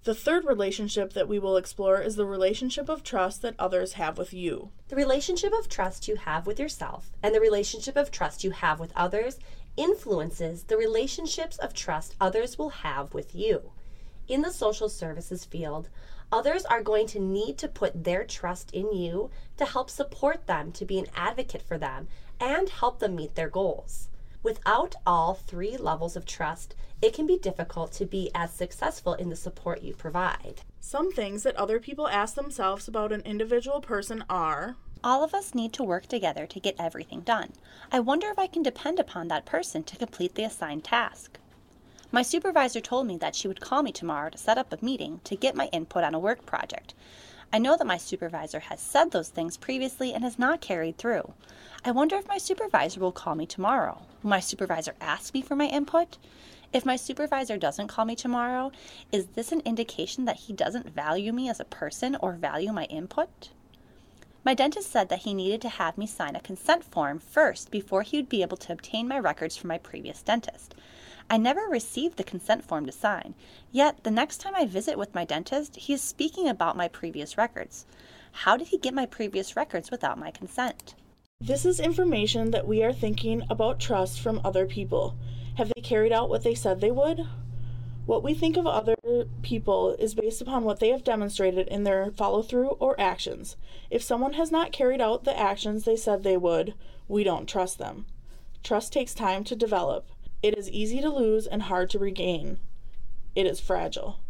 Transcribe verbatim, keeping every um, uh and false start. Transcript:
The third relationship that we will explore is the relationship of trust that others have with you. The relationship of trust you have with yourself and the relationship of trust you have with others influences the relationships of trust others will have with you. In the social services field, others are going to need to put their trust in you to help support them, to be an advocate for them, and help them meet their goals. Without all three levels of trust, it can be difficult to be as successful in the support you provide. Some things that other people ask themselves about an individual person are: all of us need to work together to get everything done. I wonder if I can depend upon that person to complete the assigned task. My supervisor told me that she would call me tomorrow to set up a meeting to get my input on a work project. I know that my supervisor has said those things previously and has not carried through. I wonder if my supervisor will call me tomorrow. Will my supervisor ask me for my input? If my supervisor doesn't call me tomorrow, is this an indication that he doesn't value me as a person or value my input? My dentist said that he needed to have me sign a consent form first before he would be able to obtain my records from my previous dentist. I never received the consent form to sign, yet the next time I visit with my dentist, he is speaking about my previous records. How did he get my previous records without my consent? This is information that we are thinking about trust from other people. Have they carried out what they said they would? What we think of other people is based upon what they have demonstrated in their follow-through or actions. If someone has not carried out the actions they said they would, we don't trust them. Trust takes time to develop. It is easy to lose and hard to regain. It is fragile.